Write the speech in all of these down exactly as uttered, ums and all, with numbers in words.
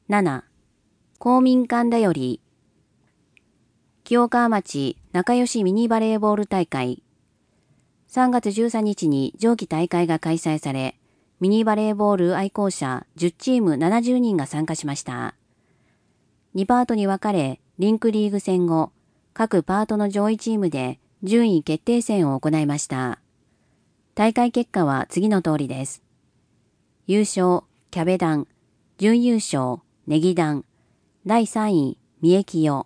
なな、公民館だより、清川町仲良しミニバレーボール大会。さんがつじゅうさんにちに上記大会が開催され、ミニバレーボール愛好者じゅっチームななじゅうにんが参加しました。にパートに分かれ、リンクリーグ戦後、各パートの上位チームで順位決定戦を行いました。大会結果は次の通りです。優勝、キャベ団、準優勝、ネギ団、だいさんい、三重清。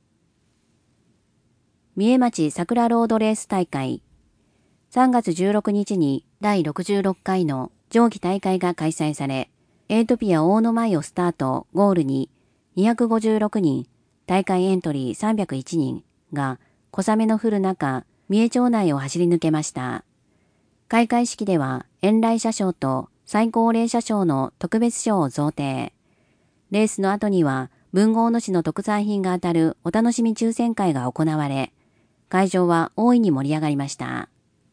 三重町桜ロードレース大会。さんがつじゅうろくにちにだいろくじゅうろっかいの上記大会が開催され、エイトピア大野前をスタート、ゴールににひゃくごじゅうろくにん、大会エントリーさんびゃくいちにんが小雨の降る中、三重町内を走り抜けました。開会式では、遠来車掌と最高齢車掌の特別賞を贈呈。レースの後には、豊後大野市の特産品が当たるお楽しみ抽選会が行われ、会場は大いに盛り上がりました。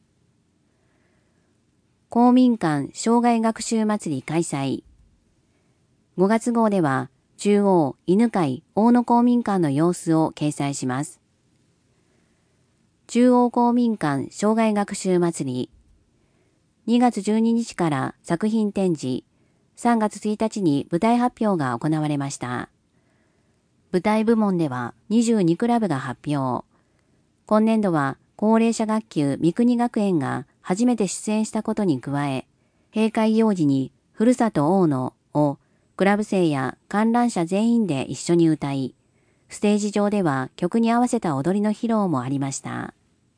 公民館生涯学習祭り開催。ごがつ号では、中央犬飼大野公民館の様子を掲載します。中央公民館生涯学習祭り。にがつじゅうににちから作品展示、さんがつついたちに舞台発表が行われました。舞台部門ではにじゅうにクラブが発表。今年度は高齢者学級三国学園が初めて出演したことに加え、閉会行事にふるさと大野をクラブ生や観覧者全員で一緒に歌い、ステージ上では曲に合わせた踊りの披露もありました。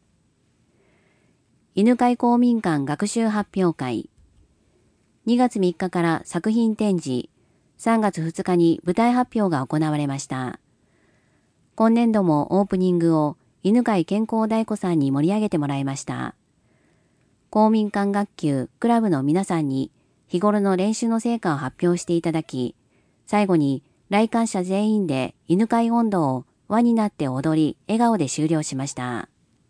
犬飼公民館学習発表会。にがつみっかから作品展示、さんがつふつかに舞台発表が行われました。今年度もオープニングを犬飼健康大子さんに盛り上げてもらいました。公民館学級クラブの皆さんに日頃の練習の成果を発表していただき、最後に来館者全員で犬飼音頭を輪になって踊り、笑顔で終了しました。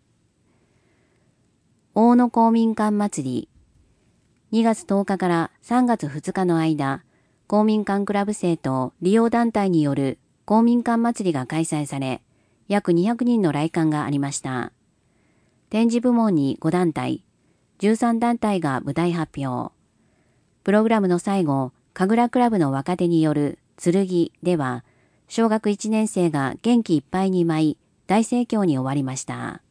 大野公民館祭り。にがつとおかからさんがつふつかの間、公民館クラブ生と利用団体による公民館祭りが開催され、約にひゃくにんの来館がありました。展示部門にごだんたい、じゅうさんだんたいが舞台発表。プログラムの最後、神楽クラブの若手による剣では、小学いちねん生が元気いっぱいに舞い、大盛況に終わりました。